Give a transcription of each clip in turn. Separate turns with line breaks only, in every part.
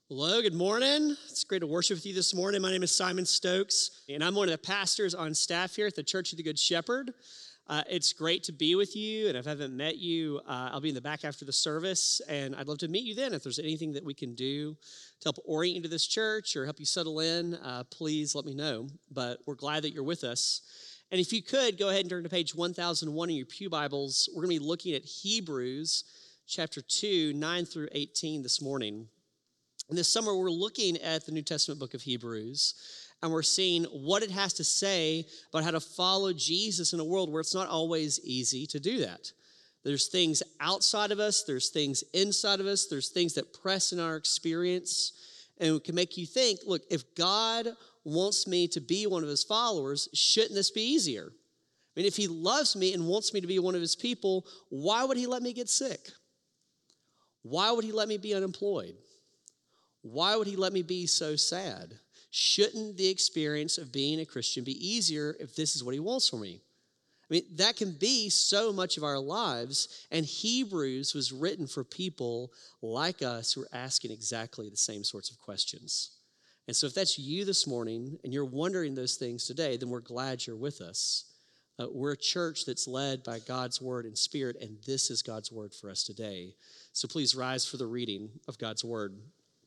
Hello, good morning. It's great to worship with you this morning. My name is Simon Stokes, and I'm one of the pastors on staff here at the Church of the Good Shepherd. It's great to be with you, and if I haven't met you, I'll be in the back after the service, and I'd love to meet you then. If there's anything that we can do to help orient you to this church or help you settle in, please let me know. But we're glad that you're with us. And if you could, go ahead and turn to page 1001 in your pew Bibles. We're going to be looking at Hebrews chapter 2, 9 through 18 this morning. And this summer, we're looking at the New Testament book of Hebrews, and we're seeing what it has to say about how to follow Jesus in a world where it's not always easy to do that. There's things outside of us, there's things inside of us, there's things that press in our experience, and it can make you think, look, if God wants me to be one of his followers, shouldn't this be easier? I mean, if he loves me and wants me to be one of his people, why would he let me get sick? Why would he let me be unemployed? Why would he let me be so sad? Shouldn't the experience of being a Christian be easier if this is what he wants for me? I mean, that can be so much of our lives, and Hebrews was written for people like us who are asking exactly the same sorts of questions. And so if that's you this morning and you're wondering those things today, then we're glad you're with us. We're a church that's led by God's word and spirit, and this is God's word for us today. So please rise for the reading of God's word.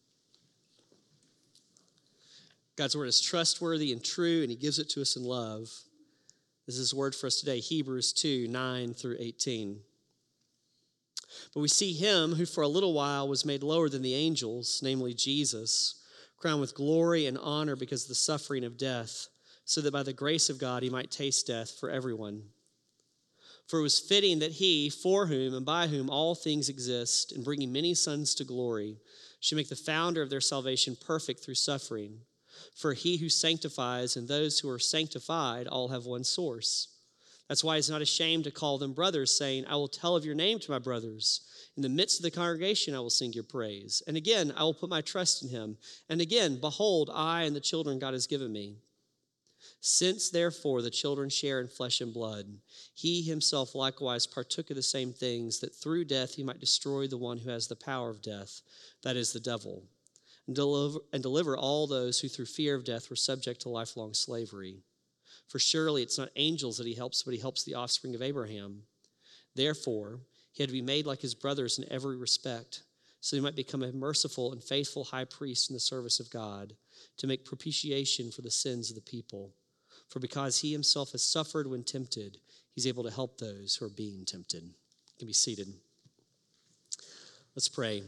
God's word is trustworthy and true, and he gives it to us in love. This is his word for us today, Hebrews 2, 9 through 18. But we see him who for a little while was made lower than the angels, namely Jesus, crowned with glory and honor because of the suffering of death, so that by the grace of God he might taste death for everyone. For it was fitting that he, for whom and by whom all things exist, in bringing many sons to glory, should make the founder of their salvation perfect through suffering. For he who sanctifies and those who are sanctified all have one source. That's why he's not ashamed to call them brothers, saying, I will tell of your name to my brothers. In the midst of the congregation I will sing your praise. And again, I will put my trust in him. And again, behold, I and the children God has given me. Since therefore the children share in flesh and blood, he himself likewise partook of the same things, that through death he might destroy the one who has the power of death, that is the devil, and deliver all those who through fear of death were subject to lifelong slavery. For surely it's not angels that he helps, but he helps the offspring of Abraham. Therefore, he had to be made like his brothers in every respect, so he might become a merciful and faithful high priest in the service of God, to make propitiation for the sins of the people. For because he himself has suffered when tempted, he's able to help those who are being tempted. You can be seated. Let's pray.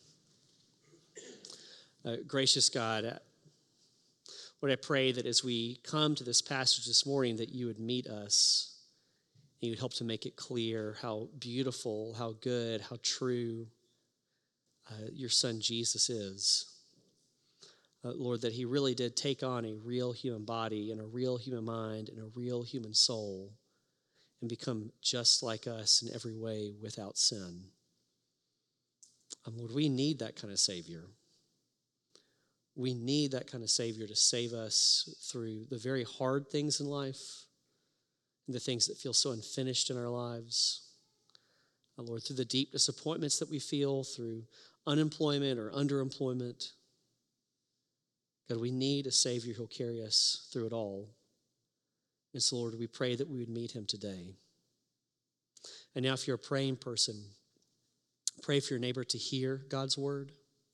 Gracious God, Lord, I pray that as we come to this passage this morning, that you would meet us, and you would help to make it clear how beautiful, how good, how true your son Jesus is. Lord, that he really did take on a real human body and a real human mind and a real human soul and become just like us in every way without sin. Lord, we need that kind of Savior. We need that kind of Savior to save us through the very hard things in life and the things that feel so unfinished in our lives. Lord, through the deep disappointments that we feel, through unemployment or underemployment. God, we need a Savior who'll carry us through it all. And so, Lord, we pray that we would meet him today. And now, if you're a praying person, pray for your neighbor to hear God's word.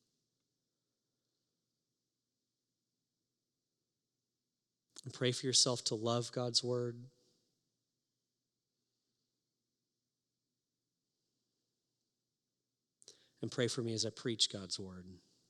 And pray for yourself to love God's word. And pray for me as I preach God's word.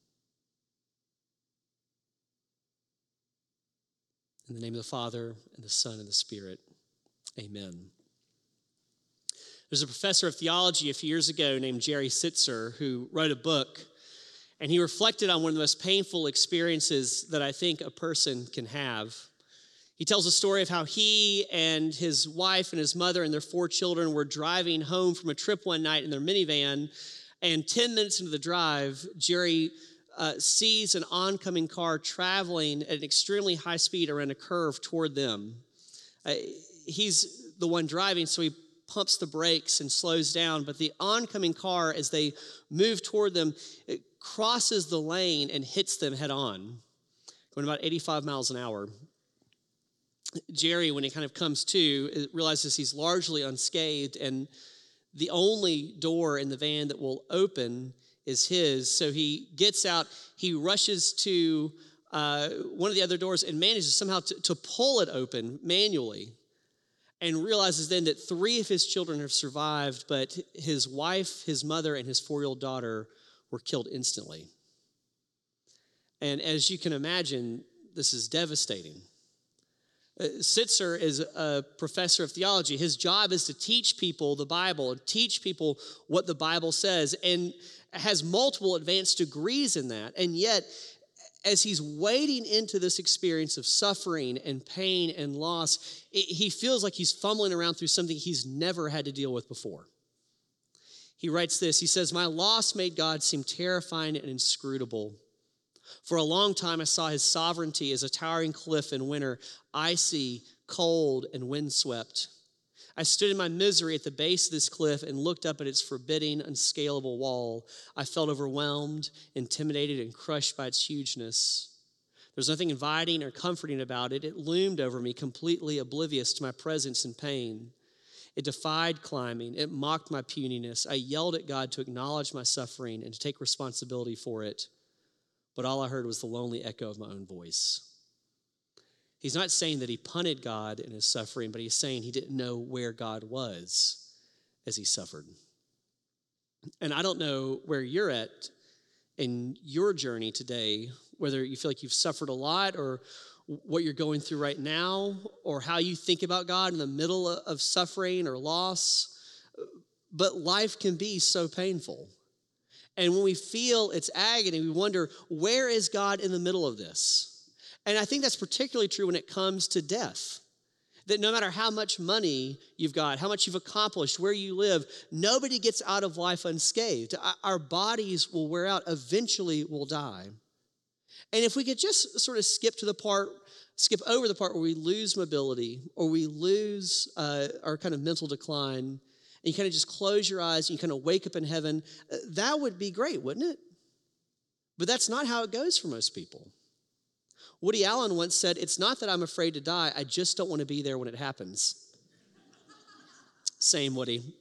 In the name of the Father, and the Son, and the Spirit, amen. There's a professor of theology a few years ago named Jerry Sittser who wrote a book, and he reflected on one of the most painful experiences that I think a person can have. He tells a story of how he and his wife and his mother and their 4 children were driving home from a trip one night in their minivan, and 10 minutes into the drive, Jerry sees an oncoming car traveling at an extremely high speed around a curve toward them. He's the one driving, so he pumps the brakes and slows down, but the oncoming car, as they move toward them, it crosses the lane and hits them head on, going about 85 miles an hour. Jerry, when he kind of comes to, realizes he's largely unscathed, and the only door in the van that will open is his. So he gets out, he rushes to one of the other doors and manages somehow to pull it open manually, and realizes then that 3 of his children have survived, but his wife, his mother, and his 4-year-old daughter were killed instantly. And as you can imagine, this is devastating. Sitzer is a professor of theology. His job is to teach people the Bible and teach people what the Bible says, and has multiple advanced degrees in that. And yet, as he's wading into this experience of suffering and pain and loss, he feels like he's fumbling around through something he's never had to deal with before. He writes this, he says, "My loss made God seem terrifying and inscrutable. For a long time, I saw his sovereignty as a towering cliff in winter, icy, cold, and windswept. I stood in my misery at the base of this cliff and looked up at its forbidding, unscalable wall. I felt overwhelmed, intimidated, and crushed by its hugeness. There's nothing inviting or comforting about it. It loomed over me, completely oblivious to my presence and pain. It defied climbing. It mocked my puniness. I yelled at God to acknowledge my suffering and to take responsibility for it. But all I heard was the lonely echo of my own voice." He's not saying that he punted God in his suffering, but he's saying he didn't know where God was as he suffered. And I don't know where you're at in your journey today, whether you feel like you've suffered a lot or what you're going through right now, or how you think about God in the middle of suffering or loss. But life can be so painful. And when we feel its agony, we wonder, where is God in the middle of this? And I think that's particularly true when it comes to death. That no matter how much money you've got, how much you've accomplished, where you live, nobody gets out of life unscathed. Our bodies will wear out. Eventually we'll die. And if we could just sort of skip over the part where we lose mobility or we lose our kind of mental decline, and you kind of just close your eyes and you kind of wake up in heaven, that would be great, wouldn't it? But that's not how it goes for most people. Woody Allen once said, "It's not that I'm afraid to die, I just don't want to be there when it happens." Same, Woody.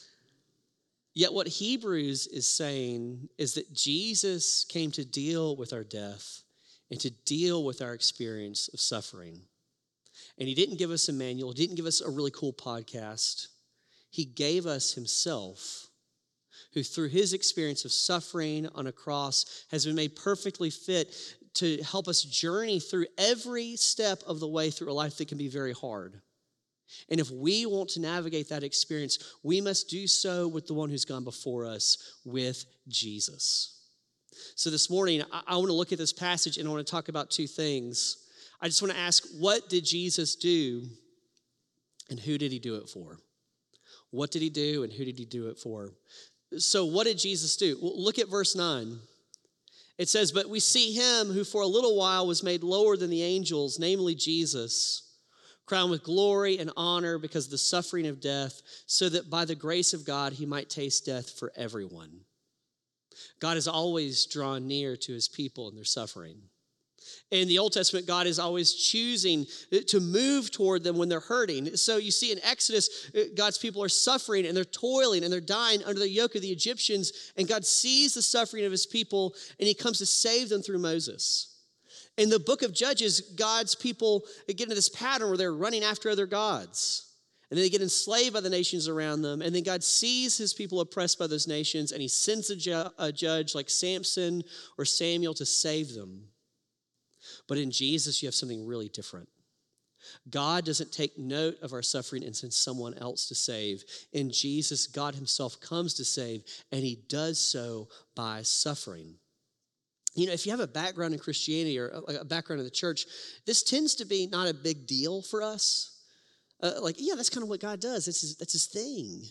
Yet what Hebrews is saying is that Jesus came to deal with our death and to deal with our experience of suffering. And he didn't give us a manual, he didn't give us a really cool podcast. He gave us himself, who through his experience of suffering on a cross has been made perfectly fit to help us journey through every step of the way through a life that can be very hard. And if we want to navigate that experience, we must do so with the one who's gone before us, with Jesus. So this morning, I want to look at this passage and I want to talk about 2 things. I just want to ask, what did Jesus do and who did he do it for? What did he do and who did he do it for? So what did Jesus do? Well, look at verse 9. It says, "But we see him who for a little while was made lower than the angels, namely Jesus, crowned with glory and honor because of the suffering of death, so that by the grace of God he might taste death for everyone." God has always drawn near to his people in their suffering. In the Old Testament, God is always choosing to move toward them when they're hurting. So you see in Exodus, God's people are suffering and they're toiling and they're dying under the yoke of the Egyptians. And God sees the suffering of his people and he comes to save them through Moses. In the book of Judges, God's people get into this pattern where they're running after other gods. And then they get enslaved by the nations around them. And then God sees his people oppressed by those nations and he sends a judge like Samson or Samuel to save them. But in Jesus, you have something really different. God doesn't take note of our suffering and send someone else to save. In Jesus, God himself comes to save, and he does so by suffering. You know, if you have a background in Christianity or a background in the church, this tends to be not a big deal for us. That's kind of what God does. That's his thing.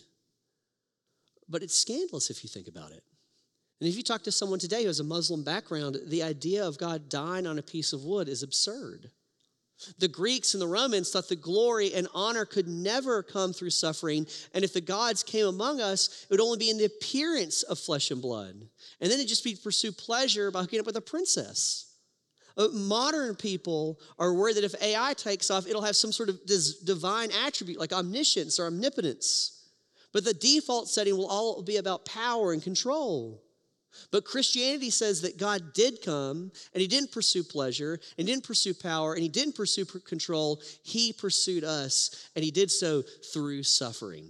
But it's scandalous if you think about it. And if you talk to someone today who has a Muslim background, the idea of God dying on a piece of wood is absurd. The Greeks and the Romans thought the glory and honor could never come through suffering. And if the gods came among us, it would only be in the appearance of flesh and blood. And then it'd just be to pursue pleasure by hooking up with a princess. Modern people are worried that if AI takes off, it'll have some sort of this divine attribute like omniscience or omnipotence. But the default setting will all be about power and control. But Christianity says that God did come, and he didn't pursue pleasure, and didn't pursue power, and he didn't pursue control. He pursued us, and he did so through suffering.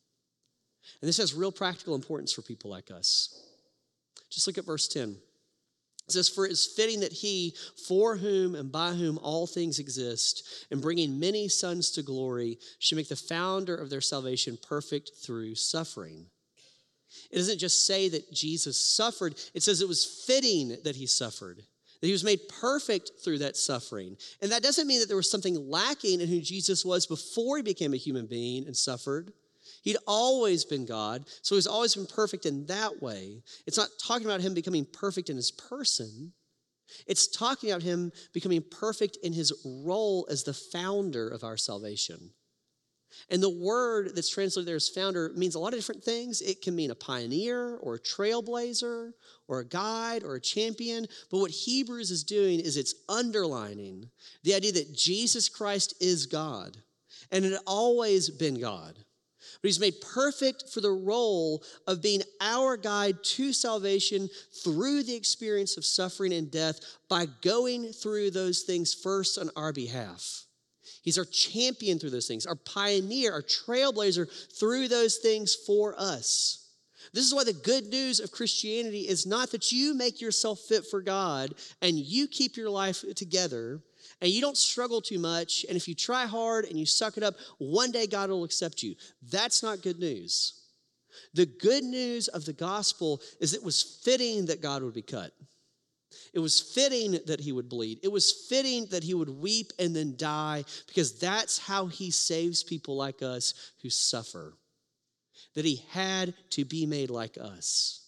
And this has real practical importance for people like us. Just look at verse 10. It says, "For it is fitting that he, for whom and by whom all things exist, and bringing many sons to glory, should make the founder of their salvation perfect through suffering." It doesn't just say that Jesus suffered. It says it was fitting that he suffered, that he was made perfect through that suffering. And that doesn't mean that there was something lacking in who Jesus was before he became a human being and suffered. He'd always been God, so he's always been perfect in that way. It's not talking about him becoming perfect in his person. It's talking about him becoming perfect in his role as the founder of our salvation. And the word that's translated there as founder means a lot of different things. It can mean a pioneer or a trailblazer or a guide or a champion. But what Hebrews is doing is it's underlining the idea that Jesus Christ is God and had always been God. But he's made perfect for the role of being our guide to salvation through the experience of suffering and death by going through those things first on our behalf. He's our champion through those things, our pioneer, our trailblazer through those things for us. This is why the good news of Christianity is not that you make yourself fit for God and you keep your life together and you don't struggle too much, and if you try hard and you suck it up, one day God will accept you. That's not good news. The good news of the gospel is it was fitting that God would be cut. It was fitting that he would bleed. It was fitting that he would weep and then die, because that's how he saves people like us who suffer. That he had to be made like us.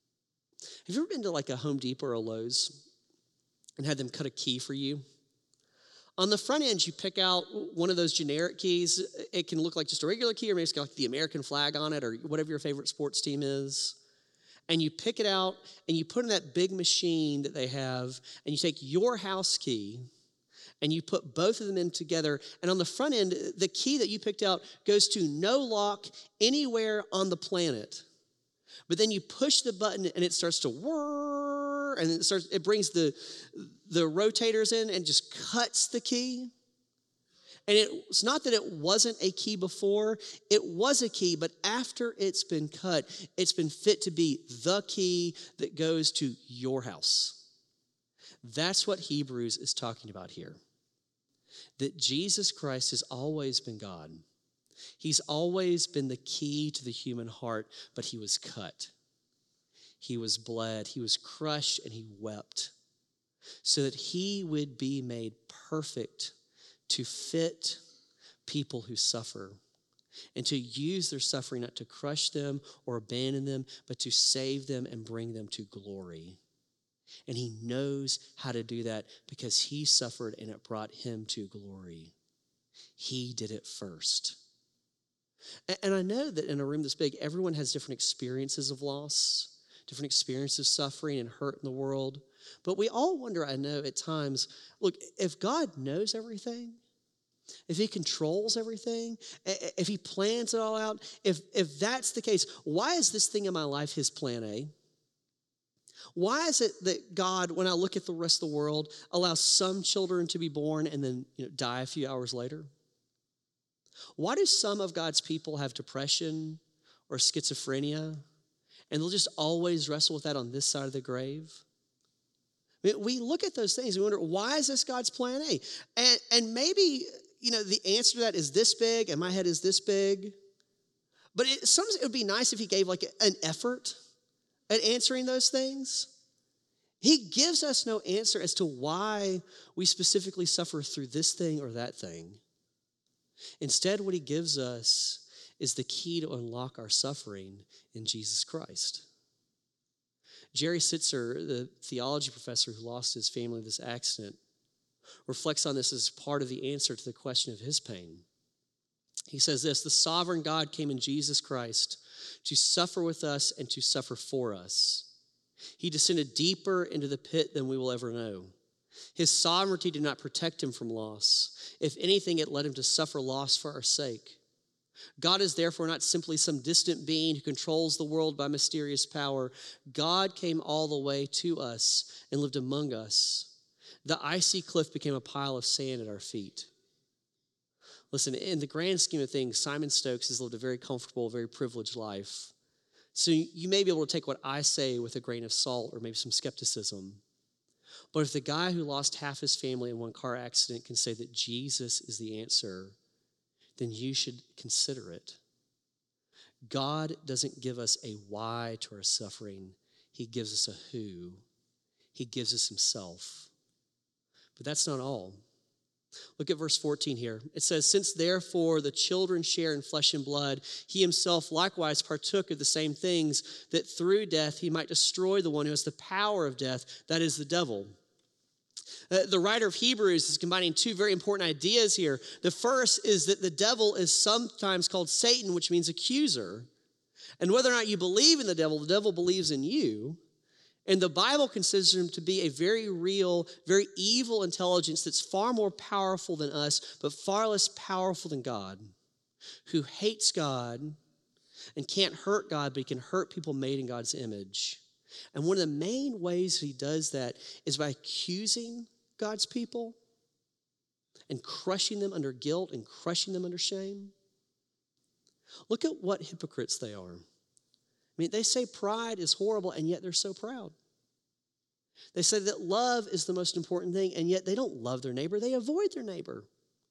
Have you ever been to like a Home Depot or a Lowe's and had them cut a key for you? On the front end, you pick out one of those generic keys. It can look like just a regular key, or maybe it's got like the American flag on it, or whatever your favorite sports team is. And you pick it out, and you put in that big machine that they have, and you take your house key, and you put both of them in together. And on the front end, the key that you picked out goes to no lock anywhere on the planet. But then you push the button, and it starts to whir, and it brings the rotators in and just cuts the key. And it's not that it wasn't a key before. It was a key, but after it's been cut, it's been fit to be the key that goes to your house. That's what Hebrews is talking about here. That Jesus Christ has always been God. He's always been the key to the human heart, but he was cut. He was bled, he was crushed, and he wept so that he would be made perfect to fit people who suffer and to use their suffering not to crush them or abandon them, but to save them and bring them to glory. And he knows how to do that because he suffered and it brought him to glory. He did it first. And I know that in a room this big, everyone has different experiences of loss, different experiences of suffering and hurt in the world. But we all wonder, I know at times, look, if God knows everything, if he controls everything, if he plans it all out, if that's the case, why is this thing in my life his plan A? Why is it that God, when I look at the rest of the world, allows some children to be born and then die a few hours later? Why do some of God's people have depression or schizophrenia, and they'll just always wrestle with that on this side of the grave? I mean, we look at those things and we wonder, why is this God's plan A? And maybe, the answer to that is this big, and my head is this big. But sometimes it would be nice if he gave like an effort at answering those things. He gives us no answer as to why we specifically suffer through this thing or that thing. Instead, what he gives us is the key to unlock our suffering in Jesus Christ. Jerry Sitzer, the theology professor who lost his family in this accident, reflects on this as part of the answer to the question of his pain. He says this, the sovereign God came in Jesus Christ to suffer with us and to suffer for us. He descended deeper into the pit than we will ever know. His sovereignty did not protect him from loss. If anything, it led him to suffer loss for our sake. God is therefore not simply some distant being who controls the world by mysterious power. God came all the way to us and lived among us. The icy cliff became a pile of sand at our feet. Listen, in the grand scheme of things, Simon Stokes has lived a very comfortable, very privileged life. So you may be able to take what I say with a grain of salt or maybe some skepticism. But if the guy who lost half his family in one car accident can say that Jesus is the answer, then you should consider it. God doesn't give us a why to our suffering. He gives us a who. He gives us himself. But that's not all. Look at verse 14 here. It says, since therefore the children share in flesh and blood, he himself likewise partook of the same things, that through death he might destroy the one who has the power of death, that is the devil. The writer of Hebrews is combining two very important ideas here. The first is that the devil is sometimes called Satan, which means accuser. And whether or not you believe in the devil believes in you. And the Bible considers him to be a very real, very evil intelligence that's far more powerful than us, but far less powerful than God, who hates God and can't hurt God, but he can hurt people made in God's image. And one of the main ways he does that is by accusing God's people and crushing them under guilt and crushing them under shame. Look at what hypocrites they are. I mean, they say pride is horrible, and yet they're so proud. They say that love is the most important thing, and yet they don't love their neighbor. They avoid their neighbor.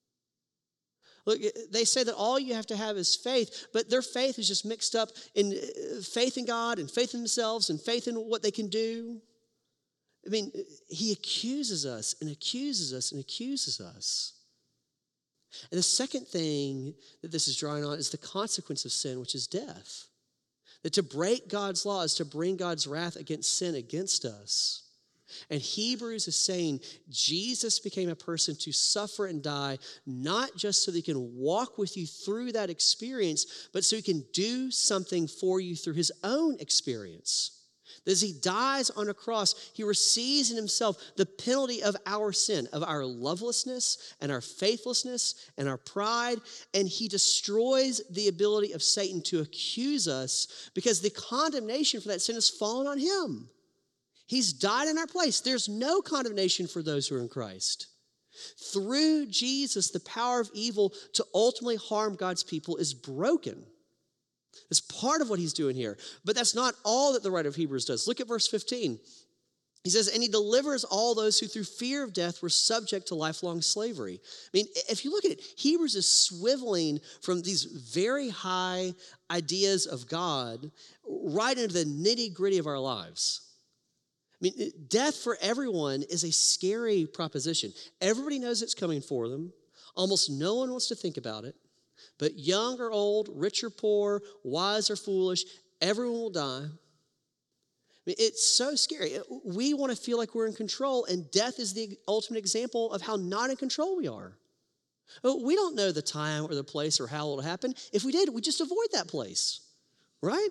Look, they say that all you have to have is faith, but their faith is just mixed up in faith in God and faith in themselves and faith in what they can do. I mean, he accuses us and accuses us and accuses us. And the second thing that this is drawing on is the consequence of sin, which is death. That to break God's law is to bring God's wrath against sin against us. And Hebrews is saying Jesus became a person to suffer and die, not just so that he can walk with you through that experience, but so he can do something for you through his own experience. That as he dies on a cross, he receives in himself the penalty of our sin, of our lovelessness and our faithlessness and our pride, and he destroys the ability of Satan to accuse us because the condemnation for that sin has fallen on him. He's died in our place. There's no condemnation for those who are in Christ. Through Jesus, the power of evil to ultimately harm God's people is broken. It's part of what he's doing here. But that's not all that the writer of Hebrews does. Look at verse 15. He says, and he delivers all those who through fear of death were subject to lifelong slavery. I mean, if you look at it, Hebrews is swiveling from these very high ideas of God right into the nitty-gritty of our lives. I mean, death for everyone is a scary proposition. Everybody knows it's coming for them. Almost no one wants to think about it. But young or old, rich or poor, wise or foolish, everyone will die. I mean, it's so scary. We want to feel like we're in control, and death is the ultimate example of how not in control we are. We don't know the time or the place or how it will happen. If we did, we'd just avoid that place, right?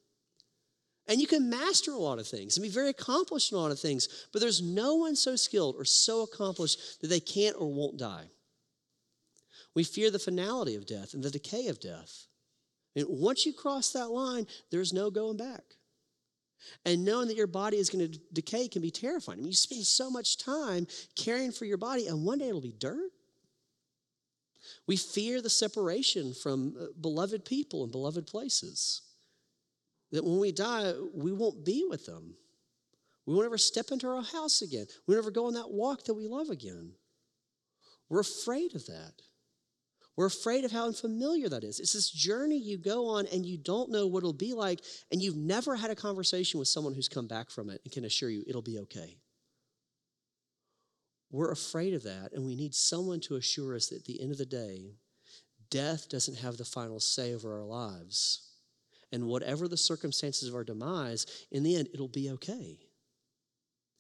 And you can master a lot of things and be very accomplished in a lot of things, but there's no one so skilled or so accomplished that they can't or won't die. We fear the finality of death and the decay of death. And once you cross that line, there's no going back. And knowing that your body is going to decay can be terrifying. I mean, you spend so much time caring for your body, and one day it'll be dirt. We fear the separation from beloved people and beloved places. That when we die, we won't be with them. We won't ever step into our house again. We won't ever go on that walk that we love again. We're afraid of that. We're afraid of how unfamiliar that is. It's this journey you go on and you don't know what it'll be like, and you've never had a conversation with someone who's come back from it and can assure you it'll be okay. We're afraid of that, and we need someone to assure us that at the end of the day, death doesn't have the final say over our lives. And whatever the circumstances of our demise, in the end, it'll be okay.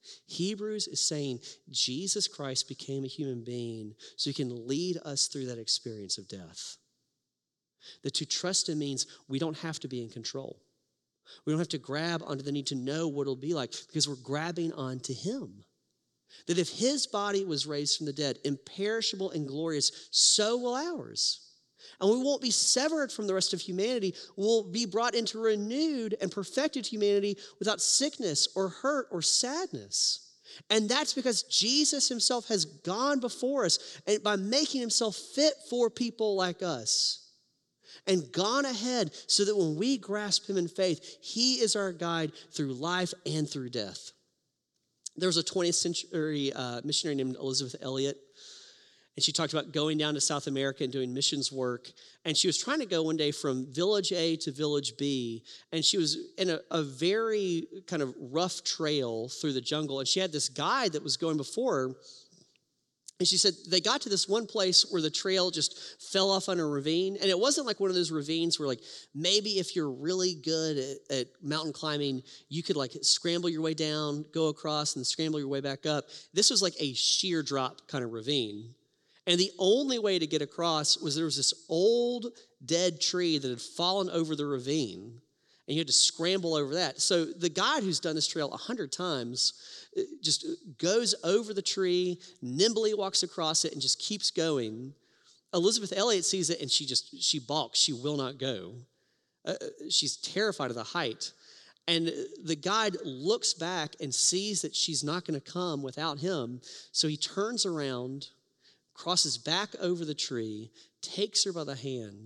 Hebrews is saying Jesus Christ became a human being so he can lead us through that experience of death. That to trust him means we don't have to be in control. We don't have to grab onto the need to know what it'll be like because we're grabbing onto him. That if his body was raised from the dead, imperishable and glorious, so will ours. And we won't be severed from the rest of humanity. We'll be brought into renewed and perfected humanity without sickness or hurt or sadness. And that's because Jesus himself has gone before us and by making himself fit for people like us and gone ahead so that when we grasp him in faith, he is our guide through life and through death. There was a 20th century missionary named Elisabeth Elliot, and she talked about going down to South America and doing missions work. And she was trying to go one day from village A to village B, and she was in a very kind of rough trail through the jungle, and she had this guide that was going before her. And she said they got to this one place where the trail just fell off on a ravine. And it wasn't like one of those ravines where like maybe if you're really good at mountain climbing, you could like scramble your way down, go across, and scramble your way back up. This was like a sheer drop kind of ravine. And the only way to get across was there was this old dead tree that had fallen over the ravine. And you had to scramble over that. So the guide who's done this trail 100 times just goes over the tree, nimbly walks across it, and just keeps going. Elisabeth Elliot sees it, and she balks. She will not go. She's terrified of the height. And the guide looks back and sees that she's not going to come without him. So he turns around, crosses back over the tree, takes her by the hand,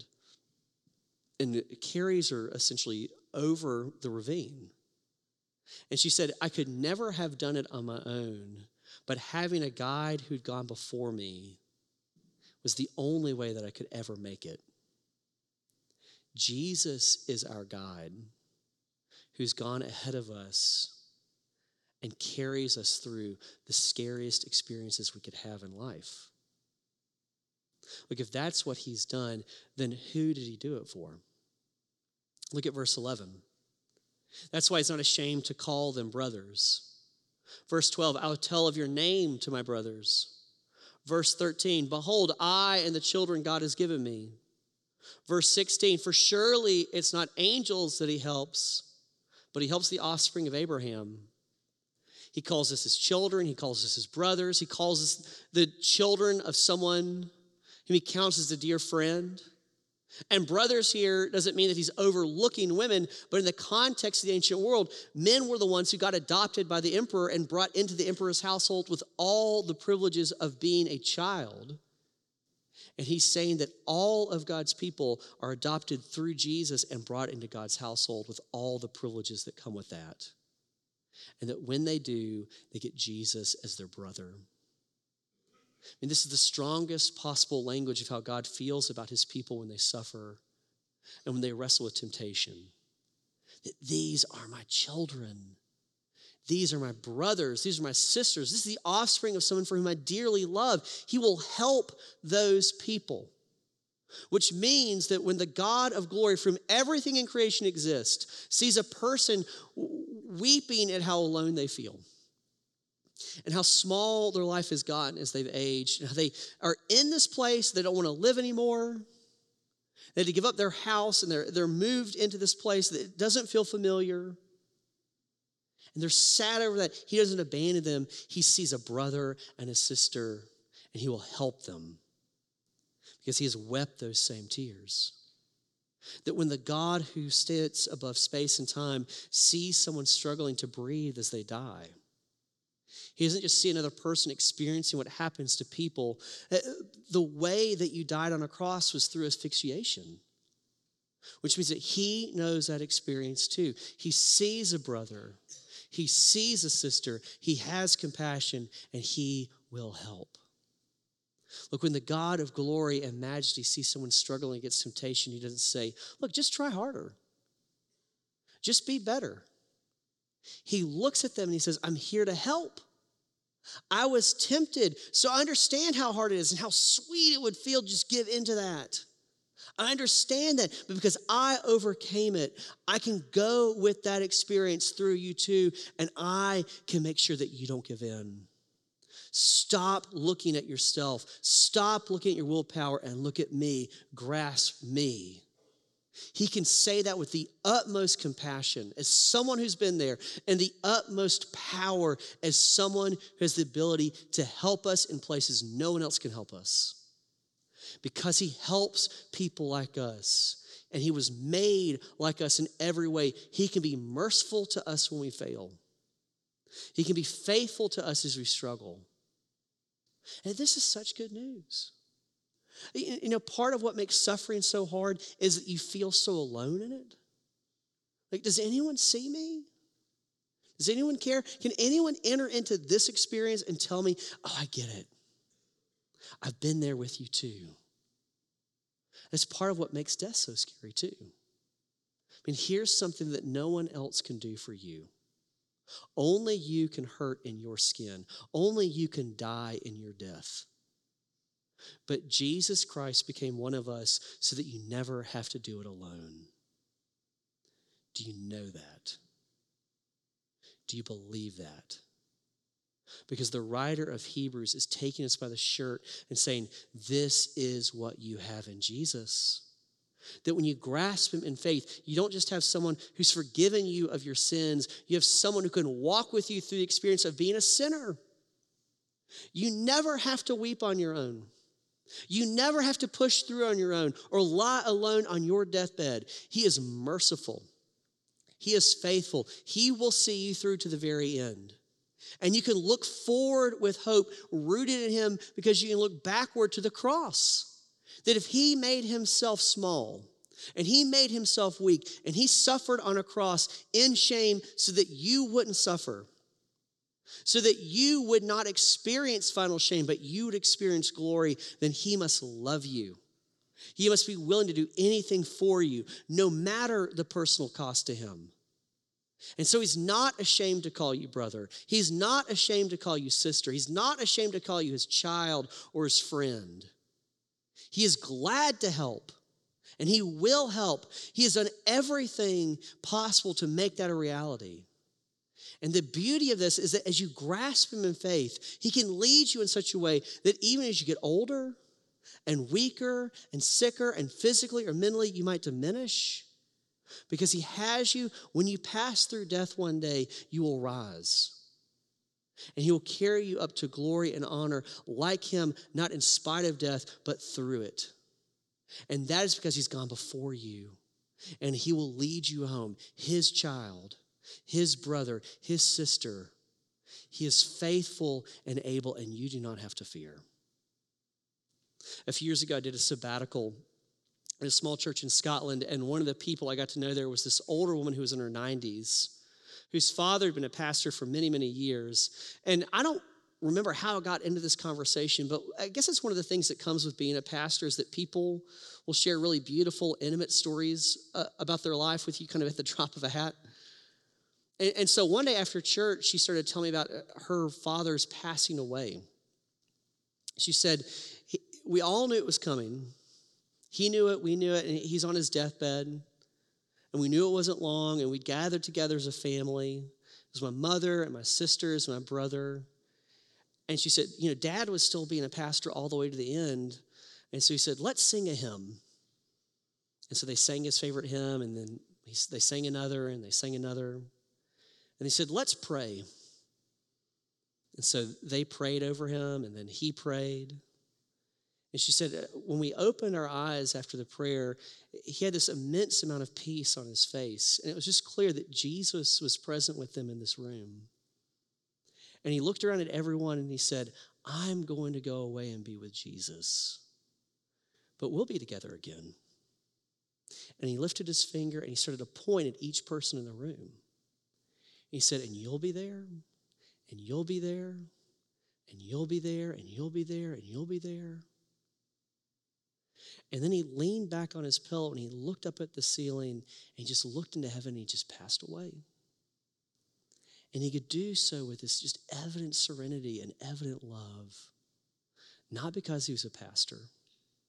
and carries her essentially over the ravine. And she said, I could never have done it on my own, but having a guide who'd gone before me was the only way that I could ever make it. Jesus is our guide who's gone ahead of us and carries us through the scariest experiences we could have in life. Look, if that's what he's done, then who did he do it for? Look at verse 11. That's why he's not ashamed to call them brothers. Verse 12, I will tell of your name to my brothers. Verse 13, behold, I and the children God has given me. Verse 16, for surely it's not angels that he helps, but he helps the offspring of Abraham. He calls us his children. He calls us his brothers. He calls us the children of someone whom he counts as a dear friend. And brothers here doesn't mean that he's overlooking women, but in the context of the ancient world, men were the ones who got adopted by the emperor and brought into the emperor's household with all the privileges of being a child. And he's saying that all of God's people are adopted through Jesus and brought into God's household with all the privileges that come with that. And that when they do, they get Jesus as their brother. I mean, this is the strongest possible language of how God feels about his people when they suffer and when they wrestle with temptation. That these are my children. These are my brothers. These are my sisters. This is the offspring of someone for whom I dearly love. He will help those people. Which means that when the God of glory, from everything in creation exists, sees a person weeping at how alone they feel, and how small their life has gotten as they've aged, and how they are in this place, they don't want to live anymore. They had to give up their house, and they're moved into this place that doesn't feel familiar. And they're sad over that. He doesn't abandon them. He sees a brother and a sister, and he will help them because he has wept those same tears. That when the God who sits above space and time sees someone struggling to breathe as they die, he doesn't just see another person experiencing what happens to people. The way that you died on a cross was through asphyxiation, which means that he knows that experience too. He sees a brother. He sees a sister. He has compassion, and he will help. Look, when the God of glory and majesty sees someone struggling against temptation, he doesn't say, look, just try harder. Just be better. He looks at them and he says, I'm here to help. I was tempted, so I understand how hard it is and how sweet it would feel to just give into that. I understand that, but because I overcame it, I can go with that experience through you too, and I can make sure that you don't give in. Stop looking at yourself. Stop looking at your willpower and look at me. Grasp me. He can say that with the utmost compassion as someone who's been there, and the utmost power as someone who has the ability to help us in places no one else can help us. Because he helps people like us, and he was made like us in every way, he can be merciful to us when we fail. He can be faithful to us as we struggle. And this is such good news. You know, part of what makes suffering so hard is that you feel so alone in it. Like, does anyone see me? Does anyone care? Can anyone enter into this experience and tell me, oh, I get it. I've been there with you too. That's part of what makes death so scary too. I mean, here's something that no one else can do for you. Only you can hurt in your skin. Only you can die in your death. But Jesus Christ became one of us so that you never have to do it alone. Do you know that? Do you believe that? Because the writer of Hebrews is taking us by the shirt and saying, this is what you have in Jesus. That when you grasp him in faith, you don't just have someone who's forgiven you of your sins. You have someone who can walk with you through the experience of being a sinner. You never have to weep on your own. You never have to push through on your own or lie alone on your deathbed. He is merciful. He is faithful. He will see you through to the very end. And you can look forward with hope, rooted in him, because you can look backward to the cross. That if he made himself small and he made himself weak and he suffered on a cross in shame so that you wouldn't suffer, so that you would not experience final shame, but you would experience glory, then he must love you. He must be willing to do anything for you, no matter the personal cost to him. And so he's not ashamed to call you brother. He's not ashamed to call you sister. He's not ashamed to call you his child or his friend. He is glad to help, and he will help. He has done everything possible to make that a reality. And the beauty of this is that as you grasp him in faith, he can lead you in such a way that even as you get older and weaker and sicker and physically or mentally, you might diminish. Because he has you, when you pass through death one day, you will rise. And he will carry you up to glory and honor like him, not in spite of death, but through it. And that is because he's gone before you. And he will lead you home, his child, his brother, his sister. He is faithful and able, and you do not have to fear. A few years ago, I did a sabbatical in a small church in Scotland, and one of the people I got to know there was this older woman who was in her 90s, whose father had been a pastor for many, many years. And I don't remember how I got into this conversation, but I guess it's one of the things that comes with being a pastor is that people will share really beautiful, intimate stories about their life with you kind of at the drop of a hat. And so one day after church, she started telling me about her father's passing away. She said, we all knew it was coming. He knew it, we knew it, and he's on his deathbed. And we knew it wasn't long, and we gathered together as a family. It was my mother and my sisters and my brother. And she said, you know, Dad was still being a pastor all the way to the end. And so he said, let's sing a hymn. And so they sang his favorite hymn, and then they sang another, and they sang another. And he said, let's pray. And so they prayed over him, and then he prayed. And she said, when we opened our eyes after the prayer, he had this immense amount of peace on his face. And it was just clear that Jesus was present with them in this room. And he looked around at everyone and he said, I'm going to go away and be with Jesus. But we'll be together again. And he lifted his finger and he started to point at each person in the room. He said, and you'll be there, and you'll be there, and you'll be there, and you'll be there, and you'll be there. And then he leaned back on his pillow and he looked up at the ceiling and he just looked into heaven and he just passed away. And he could do so with this just evident serenity and evident love, not because he was a pastor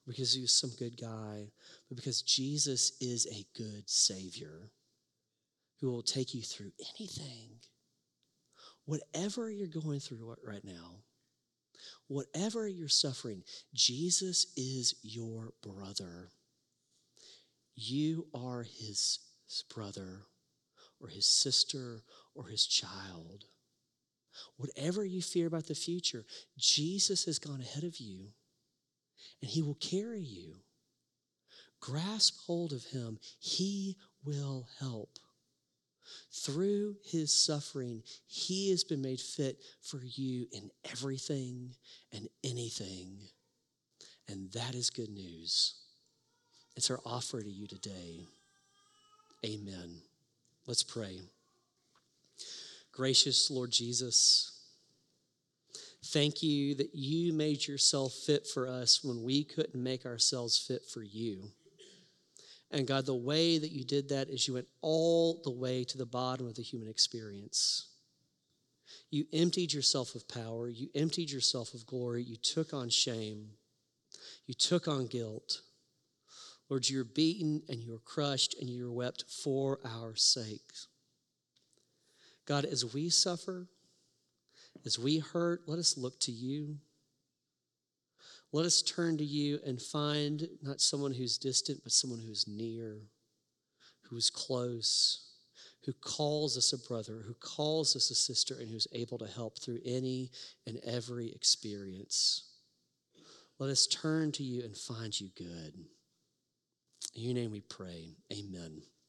because he was some good guy, but because Jesus is a good Savior who will take you through anything. Whatever you're going through right now, whatever you're suffering, Jesus is your brother. You are his brother or his sister or his child. Whatever you fear about the future, Jesus has gone ahead of you, and he will carry you. Grasp hold of him. He will help. Through his suffering, he has been made fit for you in everything and anything. And that is good news. It's our offer to you today. Amen. Let's pray. Gracious Lord Jesus, thank you that you made yourself fit for us when we couldn't make ourselves fit for you. And God, the way that you did that is you went all the way to the bottom of the human experience. You emptied yourself of power. You emptied yourself of glory. You took on shame. You took on guilt. Lord, you were beaten and you were crushed and you were wept for our sake. God, as we suffer, as we hurt, let us look to you. Let us turn to you and find not someone who's distant, but someone who's near, who is close, who calls us a brother, who calls us a sister, and who's able to help through any and every experience. Let us turn to you and find you good. In your name we pray. Amen.